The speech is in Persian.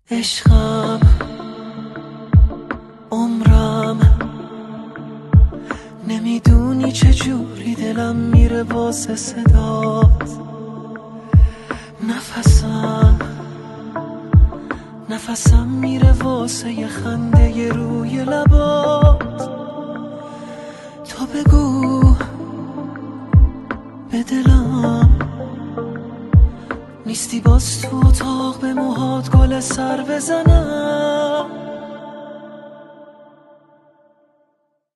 عشقم، عمرم، نمیدونی چجوری دلم میره واسه صدات. نفسم میره واسه یه خنده روی لبات. تو بگو به دلم نیستی باز تو اتاق به موهات گل سر بزنم.